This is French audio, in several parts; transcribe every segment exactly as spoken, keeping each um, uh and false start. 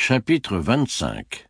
Chapitre vingt-cinq.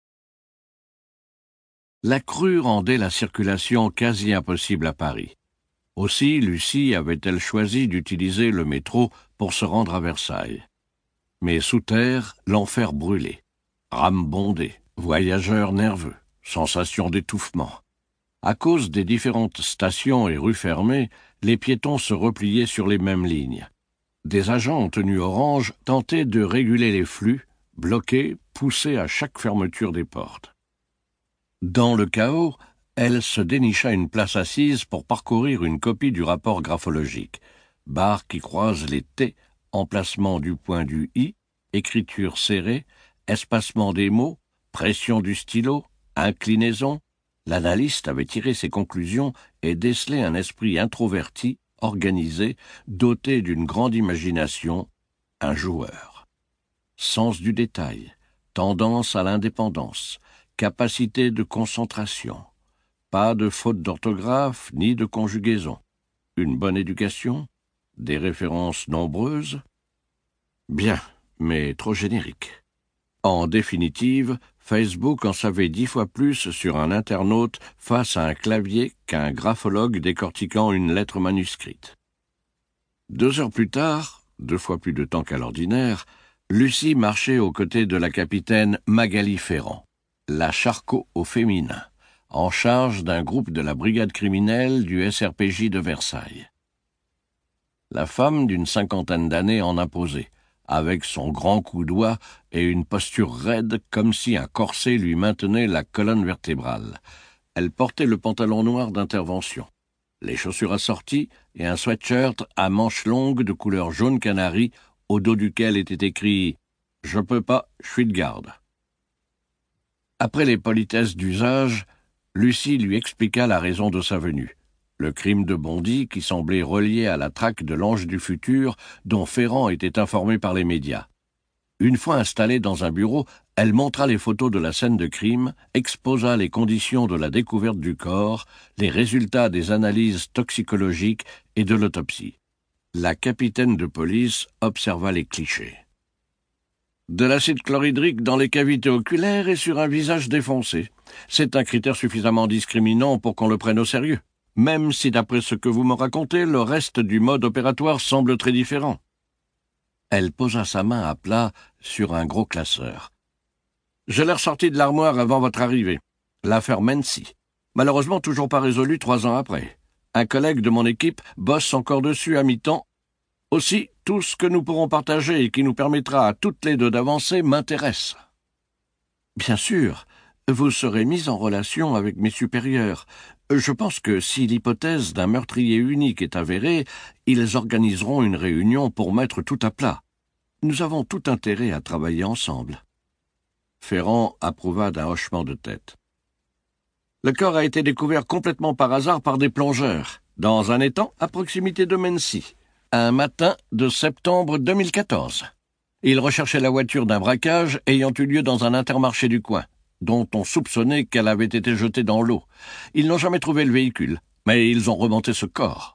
La crue rendait la circulation quasi impossible à Paris. Aussi Lucie avait-elle choisi d'utiliser le métro pour se rendre à Versailles. Mais sous terre, l'enfer brûlait. Rames bondées, voyageurs nerveux, sensation d'étouffement. À cause des différentes stations et rues fermées, les piétons se repliaient sur les mêmes lignes. Des agents en tenue orange tentaient de réguler les flux, bloqués, poussés à chaque fermeture des portes. Dans le chaos, elle se dénicha une place assise pour parcourir une copie du rapport graphologique. Barre qui croise les T, emplacement du point du I, écriture serrée, espacement des mots, pression du stylo, inclinaison. L'analyste avait tiré ses conclusions et décelé un esprit introverti, organisé, doté d'une grande imagination, un joueur. Sens du détail, tendance à l'indépendance, capacité de concentration, pas de faute d'orthographe ni de conjugaison, une bonne éducation, des références nombreuses. Bien, mais trop générique. En définitive, Facebook en savait dix fois plus sur un internaute face à un clavier qu'un graphologue décortiquant une lettre manuscrite. Deux heures plus tard, deux fois plus de temps qu'à l'ordinaire, Lucie marchait aux côtés de la capitaine Magali Ferrand, la Charcot au féminin, en charge d'un groupe de la brigade criminelle du S R P J de Versailles. La femme d'une cinquantaine d'années en imposait, avec son grand coup d'oie et une posture raide comme si un corset lui maintenait la colonne vertébrale. Elle portait le pantalon noir d'intervention, les chaussures assorties et un sweatshirt à manches longues de couleur jaune canari au dos duquel était écrit « Je peux pas, je suis de garde ». Après les politesses d'usage, Lucie lui expliqua la raison de sa venue. Le crime de Bondy qui semblait relié à la traque de l'Ange du futur dont Ferrand était informé par les médias. Une fois installée dans un bureau, elle montra les photos de la scène de crime, exposa les conditions de la découverte du corps, les résultats des analyses toxicologiques et de l'autopsie. La capitaine de police observa les clichés. De l'acide chlorhydrique dans les cavités oculaires et sur un visage défoncé. C'est un critère suffisamment discriminant pour qu'on le prenne au sérieux. Même si, d'après ce que vous me racontez, le reste du mode opératoire semble très différent. Elle posa sa main à plat sur un gros classeur. Je l'ai ressorti de l'armoire avant votre arrivée. L'affaire Mency. Malheureusement toujours pas résolue trois ans après. Un collègue de mon équipe bosse encore dessus à mi-temps. Aussi, tout ce que nous pourrons partager et qui nous permettra à toutes les deux d'avancer m'intéresse. Bien sûr, vous serez mise en relation avec mes supérieurs. Je pense que si l'hypothèse d'un meurtrier unique est avérée, ils organiseront une réunion pour mettre tout à plat. Nous avons tout intérêt à travailler ensemble. Ferrand approuva d'un hochement de tête. Le corps a été découvert complètement par hasard par des plongeurs, dans un étang à proximité de Mency, un matin de septembre deux mille quatorze. Ils recherchaient la voiture d'un braquage ayant eu lieu dans un intermarché du coin, dont on soupçonnait qu'elle avait été jetée dans l'eau. Ils n'ont jamais trouvé le véhicule, mais ils ont remonté ce corps.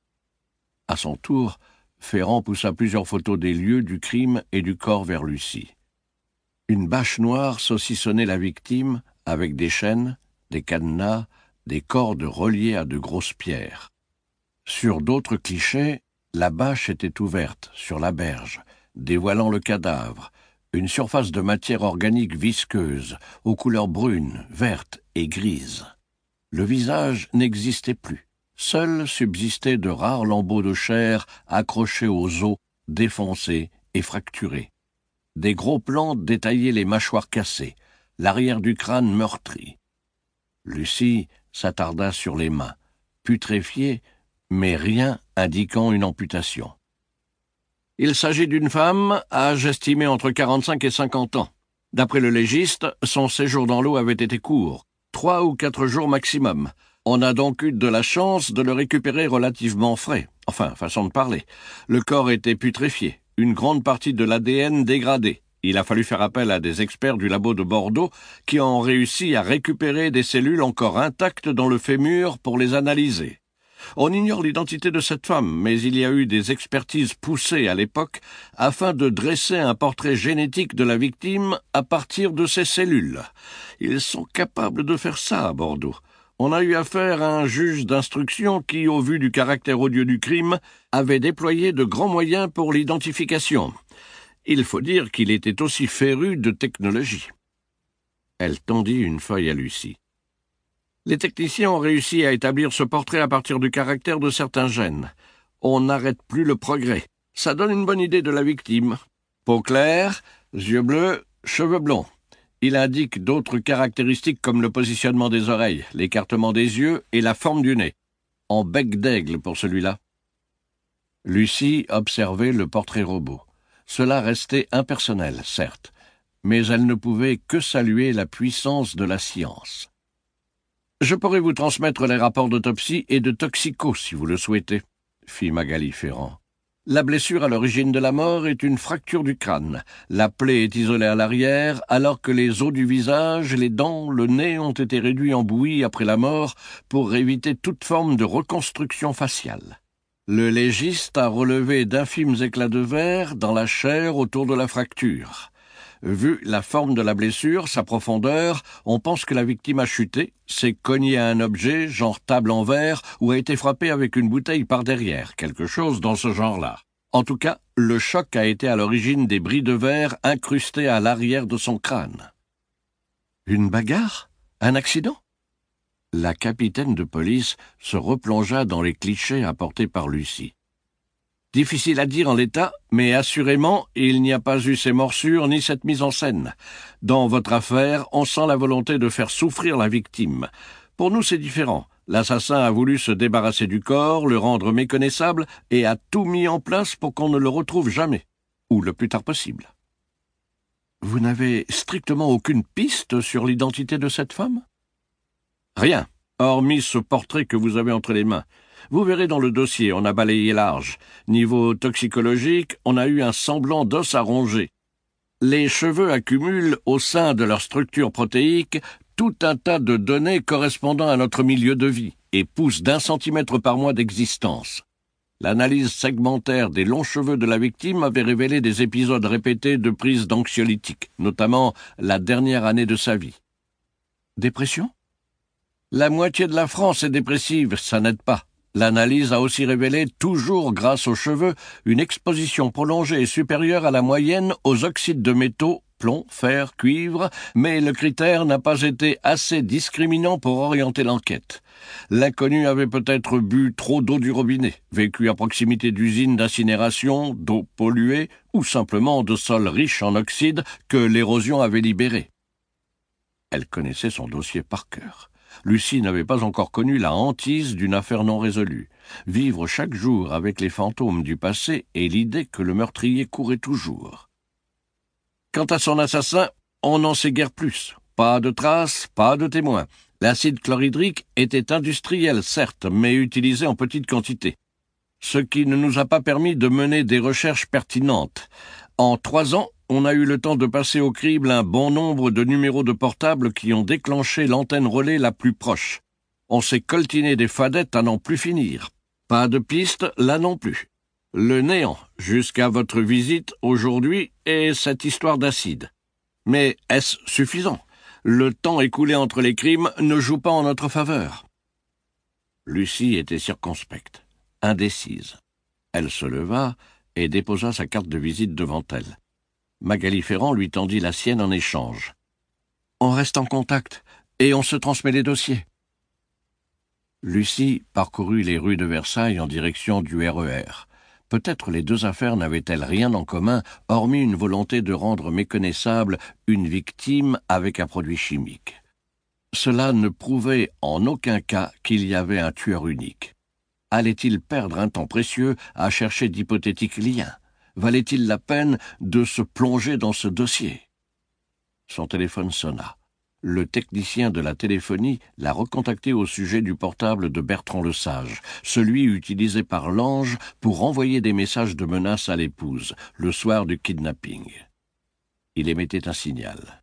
À son tour, Ferrand poussa plusieurs photos des lieux du crime et du corps vers Lucie. Une bâche noire saucissonnait la victime avec des chaînes, des cadenas, des cordes reliées à de grosses pierres. Sur d'autres clichés, la bâche était ouverte sur la berge, dévoilant le cadavre, une surface de matière organique visqueuse, aux couleurs brunes, vertes et grises. Le visage n'existait plus. Seuls subsistaient de rares lambeaux de chair accrochés aux os, défoncés et fracturés. Des gros plans détaillaient les mâchoires cassées, l'arrière du crâne meurtri. Lucie s'attarda sur les mains, putréfiées, mais rien indiquant une amputation. Il s'agit d'une femme, âge estimé entre quarante-cinq et cinquante ans. D'après le légiste, son séjour dans l'eau avait été court, trois ou quatre jours maximum. On a donc eu de la chance de le récupérer relativement frais. Enfin, façon de parler. Le corps était putréfié, une grande partie de l'A D N dégradée. Il a fallu faire appel à des experts du labo de Bordeaux qui ont réussi à récupérer des cellules encore intactes dans le fémur pour les analyser. On ignore l'identité de cette femme, mais il y a eu des expertises poussées à l'époque afin de dresser un portrait génétique de la victime à partir de ses cellules. Ils sont capables de faire ça à Bordeaux. On a eu affaire à un juge d'instruction qui, au vu du caractère odieux du crime, avait déployé de grands moyens pour l'identification. Il faut dire qu'il était aussi féru de technologie. Elle tendit une feuille à Lucie. Les techniciens ont réussi à établir ce portrait à partir du caractère de certains gènes. On n'arrête plus le progrès. Ça donne une bonne idée de la victime. Peau claire, yeux bleus, cheveux blonds. Il indique d'autres caractéristiques comme le positionnement des oreilles, l'écartement des yeux et la forme du nez. En bec d'aigle pour celui-là. Lucie observait le portrait robot. Cela restait impersonnel, certes, mais elle ne pouvait que saluer la puissance de la science. Je pourrais vous transmettre les rapports d'autopsie et de toxico, si vous le souhaitez, fit Magali Ferrand. La blessure à l'origine de la mort est une fracture du crâne. La plaie est isolée à l'arrière, alors que les os du visage, les dents, le nez ont été réduits en bouillie après la mort pour éviter toute forme de reconstruction faciale. Le légiste a relevé d'infimes éclats de verre dans la chair autour de la fracture. Vu la forme de la blessure, sa profondeur, on pense que la victime a chuté, s'est cognée à un objet, genre table en verre, ou a été frappée avec une bouteille par derrière, quelque chose dans ce genre-là. En tout cas, le choc a été à l'origine des bris de verre incrustés à l'arrière de son crâne. Une bagarre? Un accident? La capitaine de police se replongea dans les clichés apportés par Lucie. Difficile à dire en l'état, mais assurément, il n'y a pas eu ces morsures ni cette mise en scène. Dans votre affaire, on sent la volonté de faire souffrir la victime. Pour nous, c'est différent. L'assassin a voulu se débarrasser du corps, le rendre méconnaissable, et a tout mis en place pour qu'on ne le retrouve jamais, ou le plus tard possible. Vous n'avez strictement aucune piste sur l'identité de cette femme? Rien, hormis ce portrait que vous avez entre les mains. Vous verrez dans le dossier, on a balayé large. Niveau toxicologique, on a eu un semblant d'os à ronger. Les cheveux accumulent, au sein de leur structure protéique, tout un tas de données correspondant à notre milieu de vie et poussent d'un centimètre par mois d'existence. L'analyse segmentaire des longs cheveux de la victime avait révélé des épisodes répétés de prise d'anxiolytiques, notamment la dernière année de sa vie. Dépression? La moitié de la France est dépressive, ça n'aide pas. L'analyse a aussi révélé, toujours grâce aux cheveux, une exposition prolongée et supérieure à la moyenne aux oxydes de métaux, plomb, fer, cuivre, mais le critère n'a pas été assez discriminant pour orienter l'enquête. L'inconnu avait peut-être bu trop d'eau du robinet, vécu à proximité d'usines d'incinération, d'eau polluée, ou simplement de sols riches en oxydes que l'érosion avait libérés. Elle connaissait son dossier par cœur. Lucie n'avait pas encore connu la hantise d'une affaire non résolue. Vivre chaque jour avec les fantômes du passé et l'idée que le meurtrier courait toujours. Quant à son assassin, on n'en sait guère plus. Pas de traces, pas de témoins. L'acide chlorhydrique était industriel, certes, mais utilisé en petite quantité. Ce qui ne nous a pas permis de mener des recherches pertinentes. En trois ans, on a eu le temps de passer au crible un bon nombre de numéros de portable qui ont déclenché l'antenne relais la plus proche. On s'est coltiné des fadettes à n'en plus finir. Pas de piste, là non plus. Le néant, jusqu'à votre visite aujourd'hui, et cette histoire d'acide. Mais est-ce suffisant? Le temps écoulé entre les crimes ne joue pas en notre faveur. Lucie était circonspecte, indécise. Elle se leva et déposa sa carte de visite devant elle. Magali Ferrand lui tendit la sienne en échange. « On reste en contact, et on se transmet les dossiers. » Lucie parcourut les rues de Versailles en direction du R E R. Peut-être les deux affaires n'avaient-elles rien en commun, hormis une volonté de rendre méconnaissable une victime avec un produit chimique. Cela ne prouvait en aucun cas qu'il y avait un tueur unique. Allait-il perdre un temps précieux à chercher d'hypothétiques liens? Valait-il la peine de se plonger dans ce dossier? Son téléphone sonna. Le technicien de la téléphonie l'a recontacté au sujet du portable de Bertrand Lesage, celui utilisé par l'ange pour envoyer des messages de menaces à l'épouse, le soir du kidnapping. Il émettait un signal.